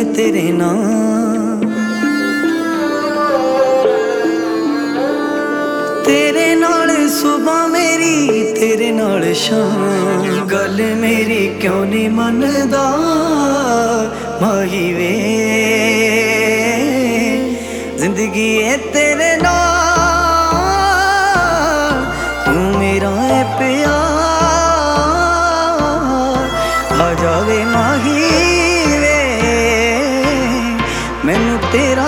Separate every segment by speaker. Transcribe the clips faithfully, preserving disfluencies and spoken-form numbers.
Speaker 1: तेरे नाम, तेरे नाल सुबह मेरी तेरे नाल शाम। गल मेरी क्यों नहीं मनदा माही वे, जिंदगी है तेरे नाल, तू मेरा है प्यार। आ जावे माही वे, मैनू तेरा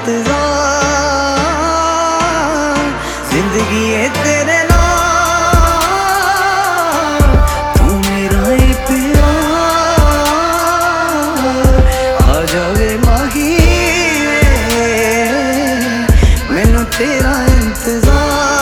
Speaker 1: इंतजार। जिंदगी है तेरे नाल, तू मेरा है प्यार। आ जावे माही वे, मैनू तेरा इंतजार।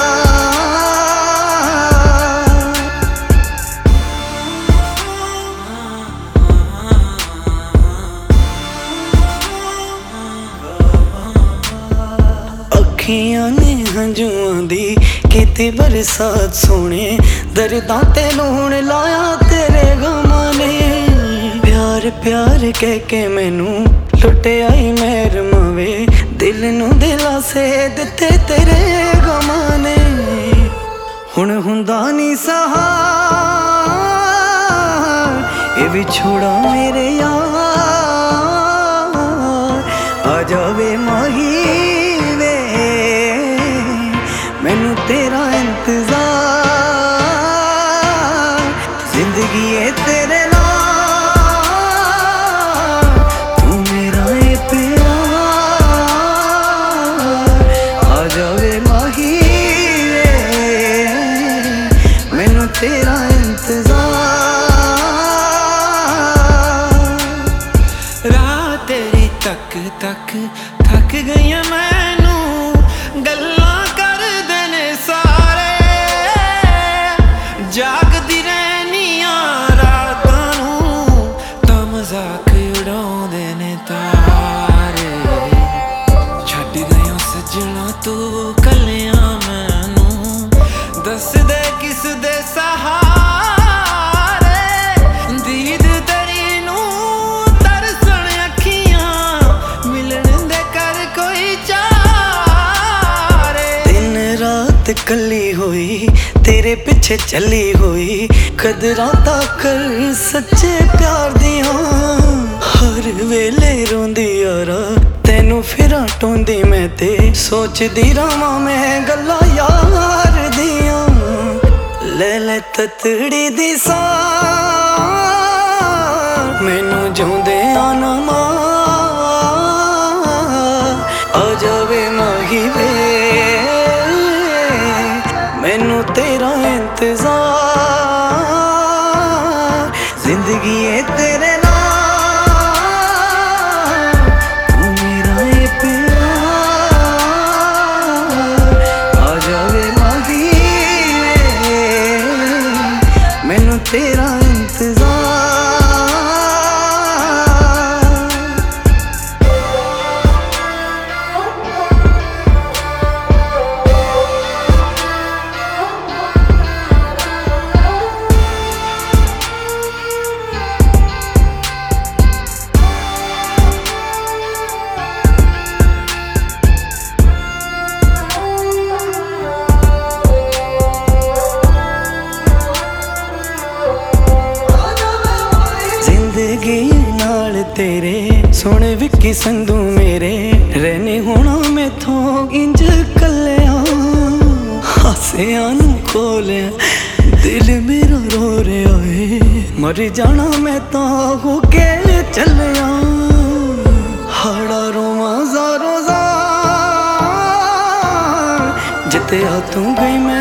Speaker 1: अखियां ने हंजुआं दी कीती बरसात सोने, दर्दां ते लूण लाया तेरे गमां ने। प्यार प्यार कह के मैनू लुटे आई मेहर मावे, दिल नू दिलासे दिते तेरे गमां ने। हुण हुंदा नी सहार ये विछोड़ा मेरे यार। आ जावे माही वे, मैनू तेरा इंतजार। जिंदगी है तेरे नाल, तू मेरा है प्यार। आ जावे माही वे, मैनू तेरा इंतजार।
Speaker 2: राह तेरी तक तक थक गई मैनू, गल्लां कर देने सारे। जागदी रहनिया रातां नू, तां मजाक उड़ाउंदे ने तारे। छड्ड गयो सजना तू कलियां मैनू, दस दे किस दे सहारे। दीद तेरी नू तरसण अखियां, मिलन दे कर कोई चारे।
Speaker 1: दिन रात कली होई तेरे पिछे चली होई, कदरां तां कर सच्चे प्यार दियां। हर वेले रोंदी यारा तैनू फिरां टोंदी मैं ते, सोचदी रवां मैं गल्लां यार दियां। ले ले ततड़ी दी सां, मैनू जिउंदे आना मार। आ जावे माही वे, मैनू तेरा इंतजार। जिंदगी है तेरे नाल, तू मेरा है प्यार। आ जावे माही वे, मैनू तेरा इंतजार। जिंदगी नाल तेरे सोने विक्की संधू मेरे, रहने होना मैथों इंज कलिया। हासियां नू खोलिया दिल मेरा रो रहा है, मर जाना मैं तां हो के चलिया। हाड़ा रोवां ज़ारो ज़ार, जिते आ तू गई मैं